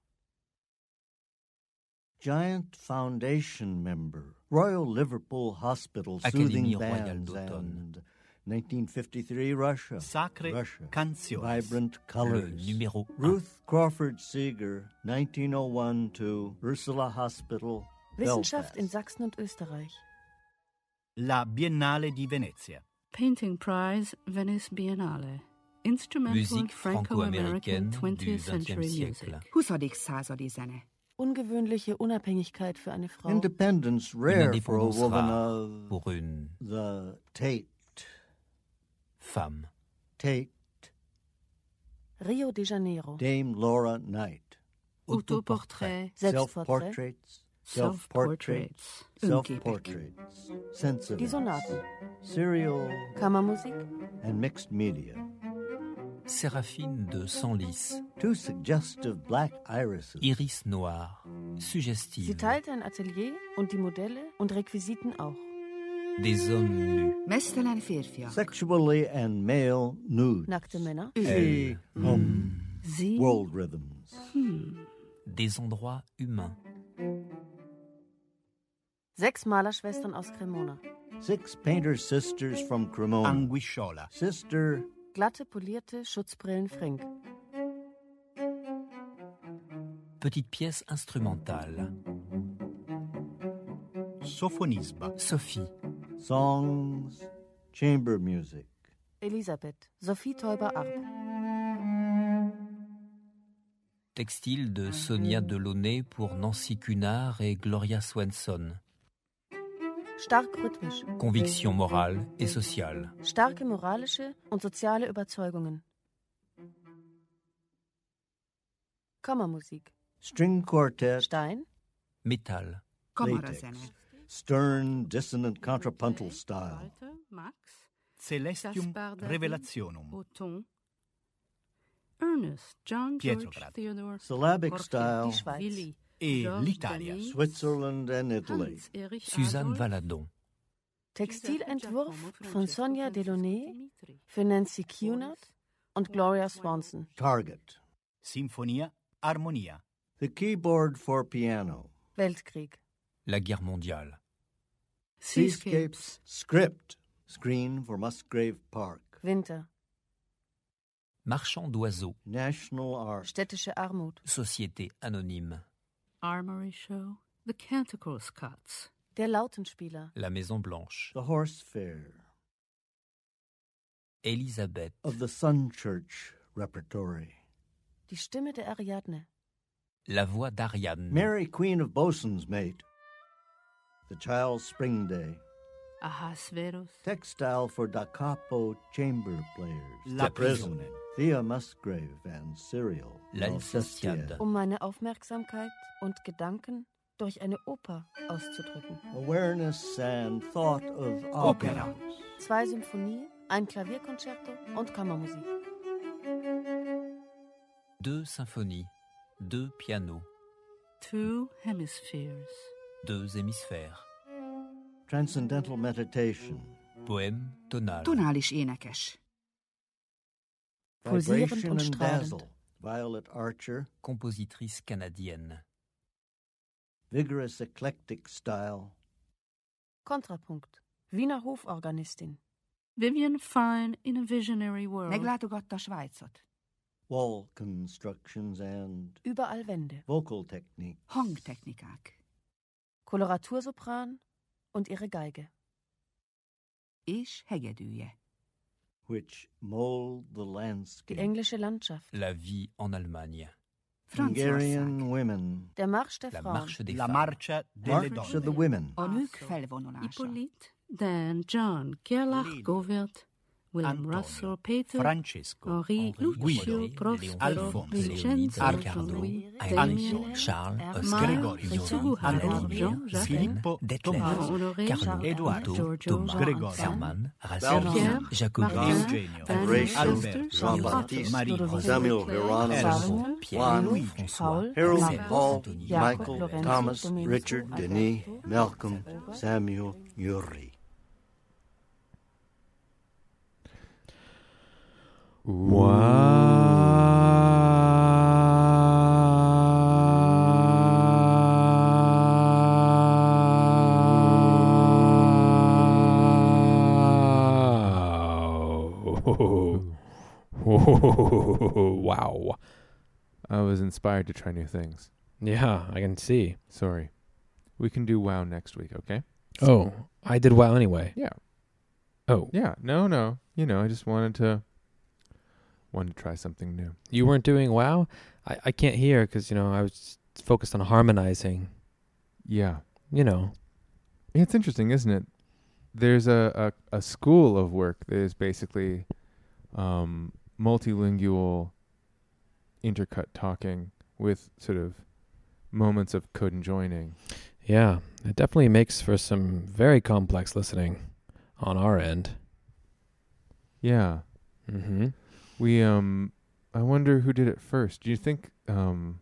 Speaker 3: Giant Foundation member. Royal Liverpool Hospital
Speaker 6: Académie
Speaker 3: Soothing
Speaker 6: Royale
Speaker 3: Bands
Speaker 6: d'Automne.
Speaker 3: and nineteen fifty-three Russia.
Speaker 7: Sacre
Speaker 3: Russia.
Speaker 7: Canciones.
Speaker 3: Vibrant
Speaker 6: Le
Speaker 3: colors.
Speaker 6: numéro un.
Speaker 3: Ruth Crawford Seeger, nineteen oh one to Ursula Hospital,
Speaker 4: Wissenschaft
Speaker 3: Belfast.
Speaker 4: in Sachsen und Österreich.
Speaker 7: La Biennale di Venezia.
Speaker 8: Painting Prize, Venice Biennale. Instrumental and
Speaker 6: Musique
Speaker 8: Franco-American
Speaker 6: franco-américaine du
Speaker 8: twentieth
Speaker 6: vingtième
Speaker 8: century
Speaker 6: siècle.
Speaker 8: music.
Speaker 5: huszadik századi zene.
Speaker 4: Ungewöhnliche Unabhängigkeit für eine Frau.
Speaker 3: Independence
Speaker 6: Une
Speaker 3: rare for a
Speaker 6: indépendance
Speaker 3: woman
Speaker 6: rare
Speaker 3: of
Speaker 6: pour une
Speaker 3: the Tate.
Speaker 6: femme.
Speaker 3: Tate,
Speaker 4: Rio de Janeiro.
Speaker 3: Dame Laura Knight.
Speaker 8: Autoportrait,
Speaker 4: Selbstporträt.
Speaker 3: Self-portraits, self-portraits,
Speaker 8: self-portraits,
Speaker 3: self-portraits,
Speaker 4: Die
Speaker 3: sensitive,
Speaker 4: Sonaten.
Speaker 3: serial,
Speaker 4: Kammermusik.
Speaker 3: and mixed media.
Speaker 6: Séraphine de Senlis,
Speaker 3: Two suggestive black irises.
Speaker 6: iris noir,
Speaker 4: Sie
Speaker 6: suggestive,
Speaker 4: teilte ein Atelier und die Modelle und Requisiten auch.
Speaker 6: des hommes nus,
Speaker 5: Mesztelen férfiak.
Speaker 3: Sexually and male nude.
Speaker 4: Nackte Männer.
Speaker 3: She, home,
Speaker 8: Sie,
Speaker 3: world rhythms.
Speaker 6: des endroits humains,
Speaker 4: Sechs Malerschwestern aus Cremona.
Speaker 3: Six painter sisters from Cremona.
Speaker 7: Anguisciola.
Speaker 3: Sister,
Speaker 4: Glatte, polierte Schutzbrillen Frink.
Speaker 6: petite pièce instrumentale,
Speaker 7: Sofonisba.
Speaker 6: Sophie,
Speaker 3: songs, chamber music.
Speaker 4: Elisabeth. Sophie Teuber-Arp.
Speaker 6: textile de Sonia Delaunay pour Nancy Cunard et Gloria Swanson,
Speaker 4: Stark rhythmisch.
Speaker 6: conviction morale et sociale,
Speaker 4: Starke moralische und soziale Überzeugungen. Kammermusik.
Speaker 3: String quartet,
Speaker 4: Stein.
Speaker 6: métal,
Speaker 5: Kamerazene.
Speaker 3: latex. Stern, dissonant contrapuntal style.
Speaker 8: Walter, Max,
Speaker 7: Celestium
Speaker 8: Gaspard David,
Speaker 7: Revelationum.
Speaker 8: Auton, Ernest, John George
Speaker 7: Pietrograd.
Speaker 8: Theodore,
Speaker 3: Syllabic
Speaker 8: Jorge,
Speaker 3: style.
Speaker 4: Die Schweiz.
Speaker 8: Willi,
Speaker 7: E
Speaker 8: Georges
Speaker 7: l'Italia.
Speaker 8: Denis,
Speaker 3: Switzerland and Italy.
Speaker 8: Hans Erich
Speaker 6: Suzanne
Speaker 8: Adolf,
Speaker 6: Valadon,
Speaker 4: Textilentwurf
Speaker 8: Giacomo
Speaker 4: von
Speaker 8: Francesco
Speaker 4: Sonja
Speaker 8: Francisco
Speaker 4: Delaunay
Speaker 8: Dimitri,
Speaker 4: für Nancy Cunard und Gloria Swanson.
Speaker 3: Target.
Speaker 7: Sinfonia Armonia.
Speaker 3: The keyboard for piano.
Speaker 4: Weltkrieg.
Speaker 6: la guerre mondiale,
Speaker 3: Seascapes. Script. Screen for Musgrave Park.
Speaker 4: Winter.
Speaker 6: marchand d'oiseaux,
Speaker 3: National art.
Speaker 4: Städtische Armut.
Speaker 6: société anonyme,
Speaker 8: Armory Show, The Canticles Cuts,
Speaker 4: Der Lautenspieler.
Speaker 6: la Maison Blanche,
Speaker 3: The Horse Fair.
Speaker 6: Elisabeth,
Speaker 3: Of the Sun Church repertory.
Speaker 4: Die Stimme der Ariadne.
Speaker 6: la voix d'Ariane,
Speaker 3: Mary, Queen of Bosun's Mate. The Child's Spring Day.
Speaker 8: Ahasverus,
Speaker 3: Textile for Da Capo chamber players.
Speaker 7: La
Speaker 3: The Prison.
Speaker 7: Prigione.
Speaker 3: Thea Musgrave and Cyril.
Speaker 6: l'Alsaciade,
Speaker 4: Um meine Aufmerksamkeit und Gedanken durch eine Oper auszudrücken.
Speaker 3: Awareness and thought of
Speaker 7: Opera.
Speaker 3: opera.
Speaker 4: Zwei Symphonien, ein Klavierkonzerto und Kammermusik.
Speaker 6: deux symphonies, deux pianos,
Speaker 8: Two Hemispheres,
Speaker 6: deux hémisphères,
Speaker 3: Transcendental meditation.
Speaker 6: poème tonal,
Speaker 5: Tonális énekes.
Speaker 4: Pulsierend
Speaker 3: Vibration
Speaker 4: und
Speaker 3: and
Speaker 4: strahlend.
Speaker 3: dazzle. Violet Archer.
Speaker 6: compositrice canadienne,
Speaker 3: Vigorous eclectic style.
Speaker 4: Kontrapunkt. Wiener Hoforganistin.
Speaker 8: Vivian Fine in a Visionary World,
Speaker 5: Meglátogatta Svájcot.
Speaker 3: Wall constructions and
Speaker 4: Überall Wände.
Speaker 3: vocal technique.
Speaker 5: Hangtechnikák.
Speaker 4: Koloratursopran und ihre Geige.
Speaker 5: És hegedűje.
Speaker 3: Which mold the
Speaker 4: Die
Speaker 3: landscape.
Speaker 4: englische Landschaft.
Speaker 6: la vie en Allemagne,
Speaker 3: Hungarian
Speaker 5: Franciaország.
Speaker 3: women.
Speaker 4: Der Marsch der
Speaker 6: la
Speaker 4: Frauen.
Speaker 6: marche des
Speaker 7: La
Speaker 6: femmes,
Speaker 7: Marcia delle
Speaker 3: March of
Speaker 7: Donne.
Speaker 3: the women.
Speaker 5: A nők felvonulása.
Speaker 8: Hippolyte, Dan, John, Gerlach,
Speaker 7: Lady.
Speaker 8: Govert, William
Speaker 7: Antonio,
Speaker 8: Russell, Peter,
Speaker 7: Francesco,
Speaker 8: Henri, Lucio,
Speaker 7: Guido,
Speaker 8: Prospero,
Speaker 7: Alfonso,
Speaker 8: Vincenzo,
Speaker 6: Riccardo,
Speaker 8: Louis,
Speaker 6: Heinrich,
Speaker 8: Damien,
Speaker 6: Charles,
Speaker 8: Marc,
Speaker 6: Oscar,
Speaker 7: Gregorio,
Speaker 8: Fritz, Harold,
Speaker 7: Antonio,
Speaker 8: Jean-Jacques,
Speaker 7: Filippo,
Speaker 6: Detlev,
Speaker 7: Tommaso,
Speaker 8: Honoré,
Speaker 6: Carlo,
Speaker 7: Edoardo,
Speaker 8: Giorgio,
Speaker 6: Thomas,
Speaker 7: Gregorio,
Speaker 6: Hermann,
Speaker 3: Pierre,
Speaker 6: Racine, Jacobi,
Speaker 8: Martin,
Speaker 7: Eugenio,
Speaker 8: Daniel,
Speaker 3: Alberto,
Speaker 8: Chester,
Speaker 3: Jean-Baptiste,
Speaker 7: Marie,
Speaker 3: Samuel Hieronymus,
Speaker 4: Salomon,
Speaker 6: Pierre,
Speaker 3: Juan,
Speaker 6: François,
Speaker 3: Harold,
Speaker 6: Marcel,
Speaker 3: Paul,
Speaker 6: Anthony,
Speaker 4: Jacob,
Speaker 3: Michael,
Speaker 4: Lorenzo,
Speaker 3: Thomas,
Speaker 4: Domenico,
Speaker 3: Richard,
Speaker 4: Alberto,
Speaker 3: Denis, Malcolm,
Speaker 4: Alberto,
Speaker 3: Samuel, Yuri.
Speaker 2: Wow.
Speaker 1: I was inspired to try new things.
Speaker 2: Yeah, I can see.
Speaker 1: Sorry. We can do WoW next week, okay?
Speaker 2: Oh, I did WoW anyway.
Speaker 1: Yeah.
Speaker 2: Oh,
Speaker 1: Yeah. No, no. You know, I just wanted to wanted to try something new.
Speaker 2: you weren't doing WoW? I, I can't hear because, you know, I was focused on harmonizing.
Speaker 1: Yeah.
Speaker 2: You know.
Speaker 1: It's interesting, isn't it? There's a, a, a school of work that is basically um, multilingual intercut talking with sort of moments of conjoining.
Speaker 2: Yeah, it definitely makes for some very complex listening on our end.
Speaker 1: Yeah.
Speaker 2: Mm-hmm.
Speaker 1: We um I wonder who did it first. Do you think um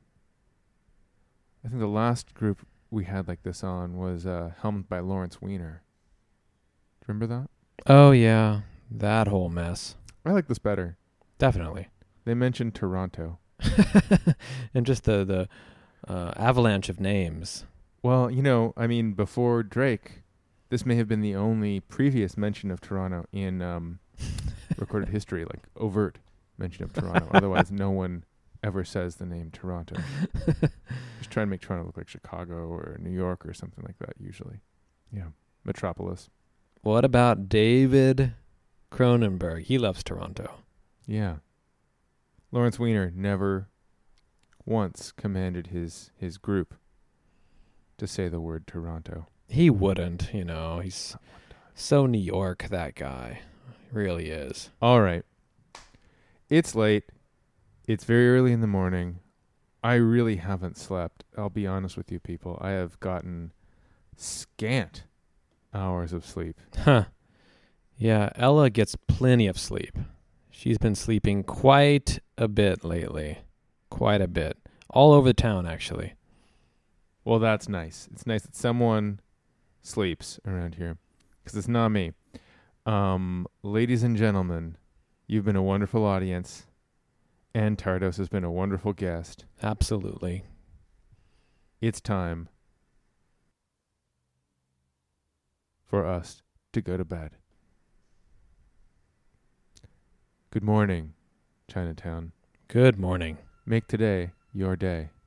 Speaker 1: I think the last group we had like this on was uh helmed by Lawrence Weiner. Do you remember that?
Speaker 2: Oh, yeah, that whole mess.
Speaker 1: I like this better.
Speaker 2: Definitely.
Speaker 1: They mentioned Toronto.
Speaker 2: And just the, the uh, avalanche of names.
Speaker 1: Well, you know, I mean, before Drake, this may have been the only previous mention of Toronto in um, recorded history, like overt mention of Toronto. Otherwise, no one ever says the name Toronto. Just try and make Toronto look like Chicago or New York or something like that, usually. Yeah. Metropolis.
Speaker 2: What about David Cronenberg? He loves Toronto.
Speaker 1: Yeah. Lawrence Weiner never once commanded his, his group to say the word Toronto.
Speaker 2: He wouldn't, you know. He's so New York, that guy. He really is.
Speaker 1: All right. It's late. It's very early in the morning. I really haven't slept. I'll be honest with you people. I have gotten scant hours of sleep.
Speaker 2: Huh. Yeah, Ella gets plenty of sleep. She's been sleeping quite a bit lately. Quite a bit. All over the town, actually.
Speaker 1: Well, that's nice. It's nice that someone sleeps around here, because it's not me. Um, ladies and gentlemen, you've been a wonderful audience, and Tardos has been a wonderful guest.
Speaker 2: Absolutely.
Speaker 1: It's time for us to go to bed. Good morning, Chinatown.
Speaker 2: Good morning.
Speaker 1: Make today your day.